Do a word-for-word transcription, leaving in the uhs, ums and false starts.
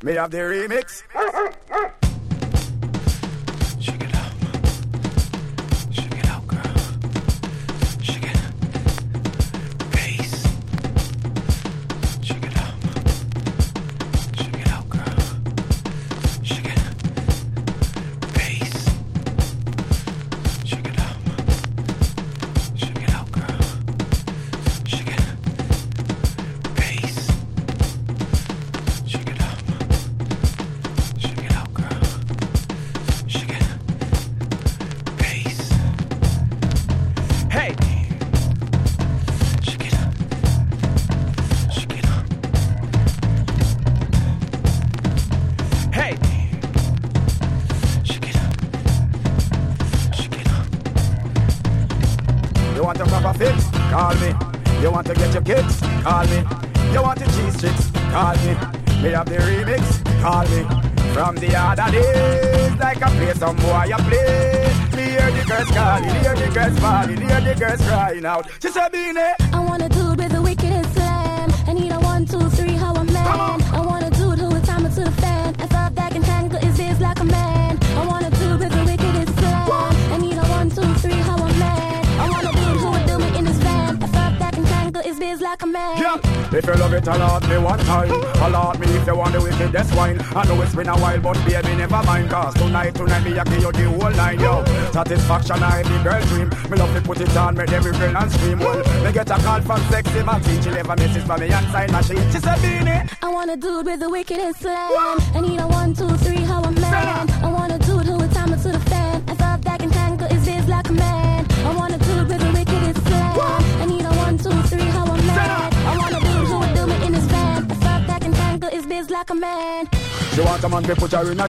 Me have the remix. Shake it out. Shake it out, girl. Shake it. Bass. Shake it out. Shake it out, girl. Shake it. Bass. Shake it out. Shake it out, girl. Shake it. Bass. Shake it out. Shake it out, girl. Shake it. Bass. Hey. Shake it. Shake it up. Hey. Shake it up. Shake it up. You want a proper fix? Call me. You want to get your kicks? Call me. You want the cheese sticks? Call me. Me have the remix? Call me. From the other days, like I play some boy you play. Me hear the girls calling, hear the girls falling, hear the girls crying out. She said, Beanie. I want a dude with the wickedest slam. I need a one, two, three, how a man. I want a dude who is timing to the fan. I thought that can tangle his ears like a man. I want a dude with the wickedest slam. I need a one, two, three, how a man. I want a dude who would do me in his van. I thought that can tangle his biz like a man. Yeah. If you love it, alert me one time. Alert me if you want the wickedest wine. I know it's been a while, but baby, never mind. Cause tonight, tonight, me I give you the whole line, yo. Satisfaction, I the girl dream. Me love to put it on, make every girl and scream. Well, me get a call from sexy Martin. She never misses from me inside machine. She said, Beanie. I want a dude with the wickedest slam. I need a one, two, three, how a man. I want a dude who would time it to the fan. I thought that can tangle his biz like a man. I want a dude with the wickedest slam. I need a one, two, three, how a man. I want a dude who would do me in his van. I thought that can tangle his biz like a man. She want a man to put her in a